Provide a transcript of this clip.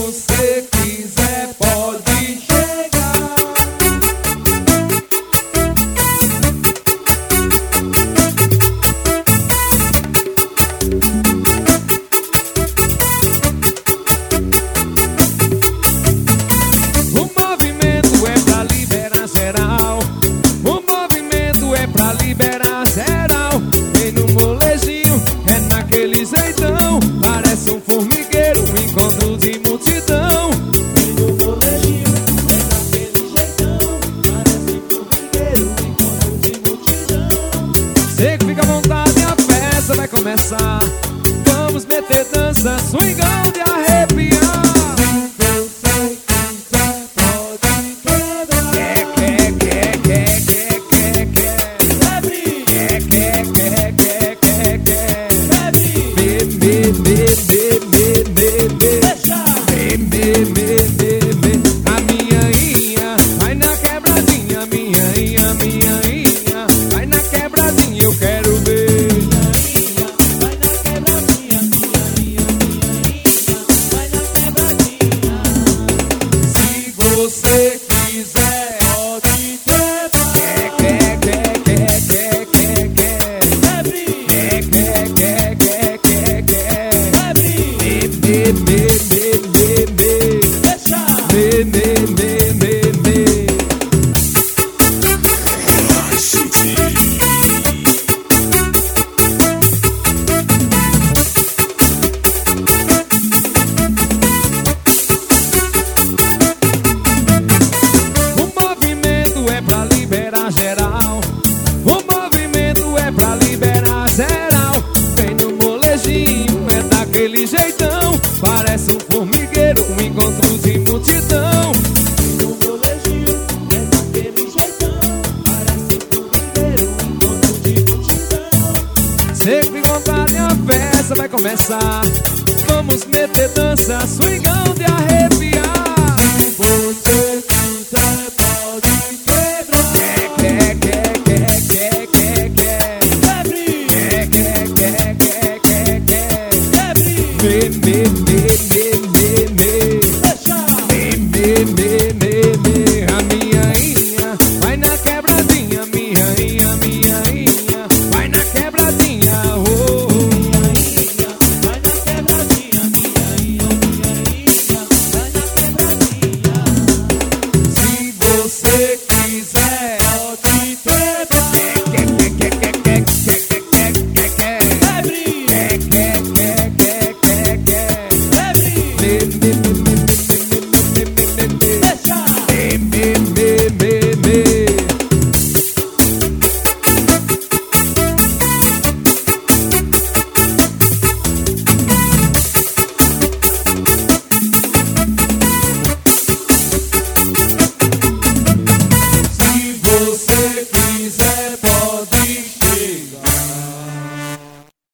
você quiser, pode chegar. O movimento é pra liberar geral. O movimento é pra liberar geral. Vem no molejinho, é naquele jeitão. Parece um formigueiro, um encontro de multidão. Vem no molejinho, é daquele jeitão. Parece um formigueiro, um encontro de multidão. Chega, fica à vontade, a festa vai começar. Vamos meter dança, swingão de arrepiar. A minha inha vai na quebradinha, minha inha, vai na quebradinha, eu quero ver. Vai na quebradinha, minha inha, vai na quebradinha. Se você quiser, Pode o movimento é pra liberar geral. O movimento é pra liberar geral. Vem no molejinho, é daquele jeitão. Parece um formigueiro, um encontro de multidão. no molejinho, é daquele jeitão. Parece um formigueiro, um encontro de multidão. Chega de vontade, a festa vai começar. Vamos meter dança, swingão de arrepiar. Você quiser, pode quebrar. Quebre.